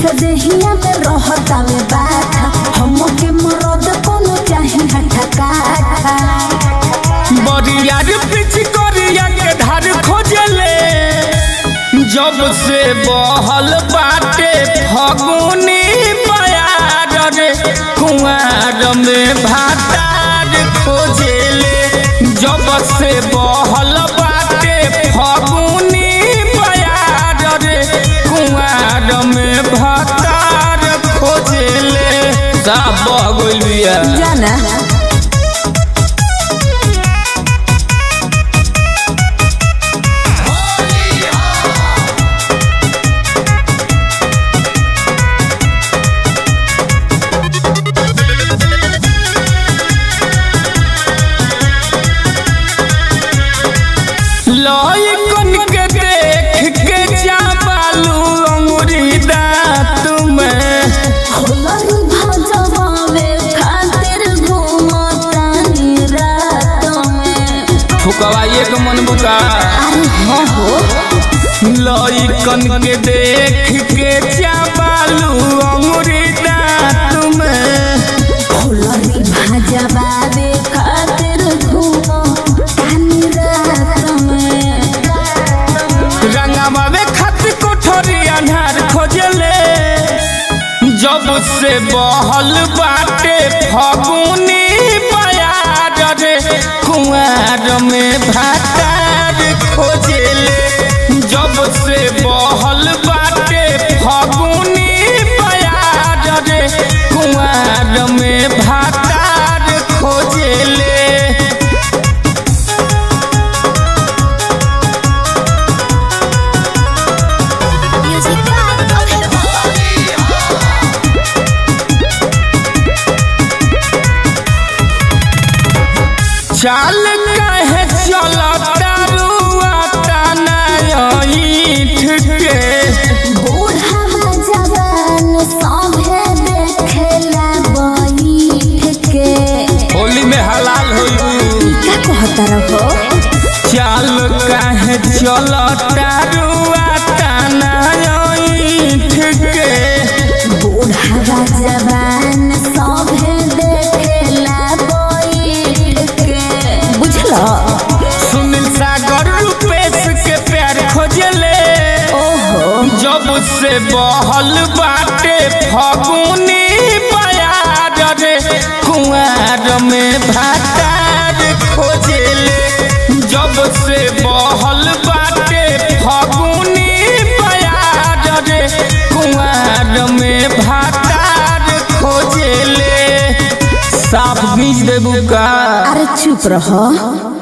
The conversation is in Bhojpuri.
से देहिया में रहता में बाठा हमके मरद कोनो चाही हठा काठा बरियार पिछ करिया के धार खोजले जब से बहल बाटे फगुनी बयार रे कुंवार में भातार खोजले जब से बहल बाटे फगुनी बयार रे कुंवार में भातार खोजले सब बगल बिया जाना लइकन के देख के जाबालू अंगुरी दांत में होलरी भजवावे खातिर घूमतानी रात में फुकवा एक मन बुका अरे हाँ हो लइकन के देख के जाबालू अंगुरी दांत में होलरी भजवावे खातिर घूमतानी रात में रंगवा में खत कोठरी अन्हार खोजले जब से बहल बाटे फगुनी बयार रे कुंवार में भातार खोजले जब से बहल बाटे फगुनी बयार रे कुंवार में भातार खोजले चाल कहे चलता रुआ ईठ के बूढ़ा जवान सभे देखेला बैठ के होली में हलाल होई का कहता रहो चाल कहे चलता रुआ ईठ के बूढ़ा जवान सभे देखेला बैठ के बुझलो सुनील सागर रूपेश के प्यार खोजले ओहो जब से बहल बाटे फगुनी बयार रे कुंवार में भातार खोजले जब से बहल बाटे फगुनी बयार रे कुंवार में भातार खोजले साफ बीज देबू का अरे चुप रहो।